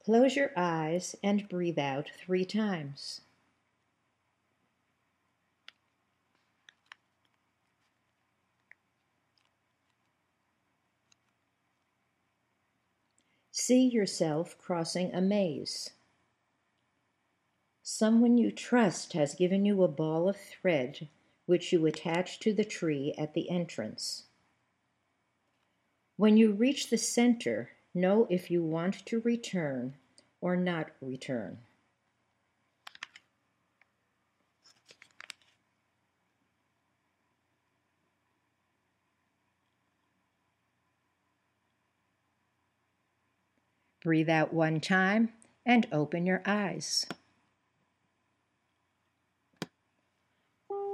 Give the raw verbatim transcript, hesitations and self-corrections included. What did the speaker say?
Close your eyes and breathe out three times. See yourself crossing a maze. Someone you trust has given you a ball of thread which you attach to the tree at the entrance. When you reach the center, know if you want to return or not return. Breathe out one time and open your eyes.